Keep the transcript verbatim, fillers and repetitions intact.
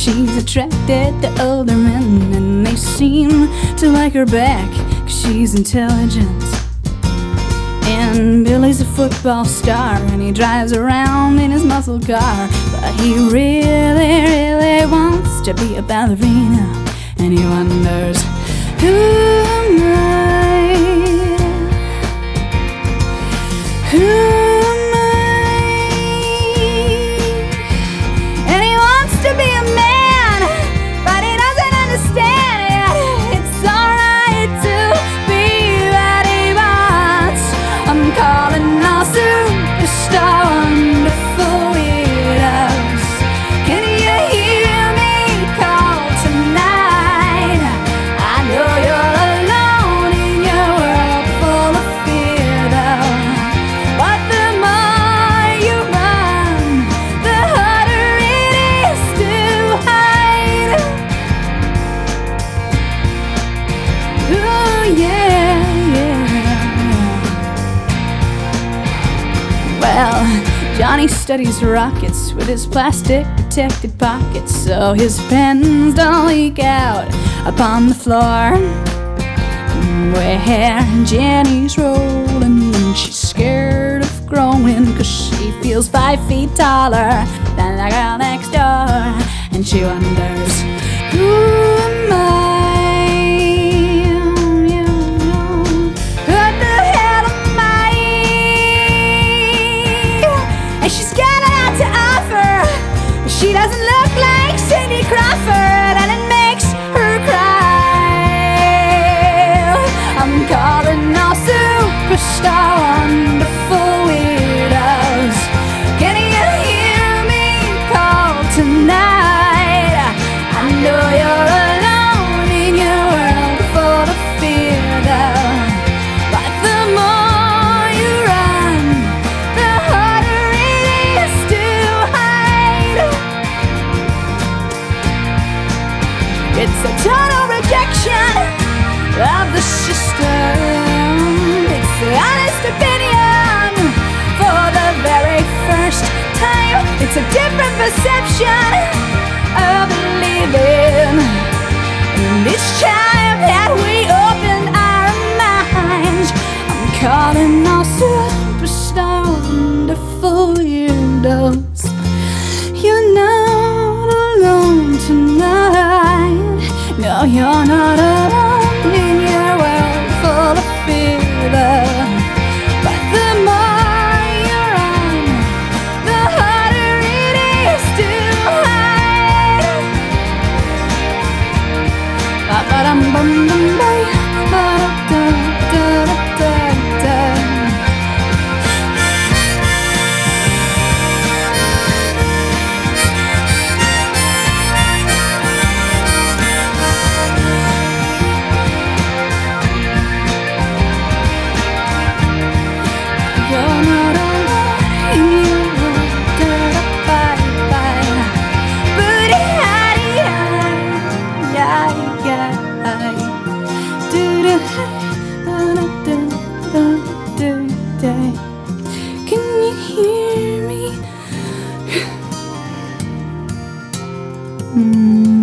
she's attracted to older men, and they seem to like her back 'cause she's intelligent. And Billy's a football star, and he drives around in his muscle car, but he really, really wants to be a ballerina. And he wonders, who am I? Who am I? And he wants to be a man, but he doesn't understand yet. It's alright to be what he wants. I'm calling all superstar wonderful weirdos. Can you hear me call tonight? I know you're alone in your world full of fear, though. But the more you run, the harder it is to hide. Ooh, yeah, yeah. Well, Johnny studies rockets with his plastic protected pockets, so his pens don't leak out upon the floor. Where Jenny's rolling, and she's scared of growing 'cause she feels five feet taller than the girl next door. And she wonders, who am I? What the hell am I? And she's got a lot to offer, but she doesn't look like Cindy Crawford, and it makes her cry. I'm calling all superstar wonderful weirdos. Can you hear me call tonight? I know you're alone in your world full of fear, though. But the more you run, the harder it is to hide. It's a total rejection of the system. It's the honest opinion for the very first time. It's a different perception of believing. And each time that we open our minds, I'm calling all superstar wonderful weirdos. You're not alone tonight. No, you're not alone in your world full of fear, though. But the more you run, the harder it is to hide. Ba-ba-dum-bum-bum-bay, ba-da-da-da-da-da-da. You're not alone in your world, da-da-bye-bye. Booty-hidey-high, do-do-da-da-da-da-da. Can you hear me? Mm.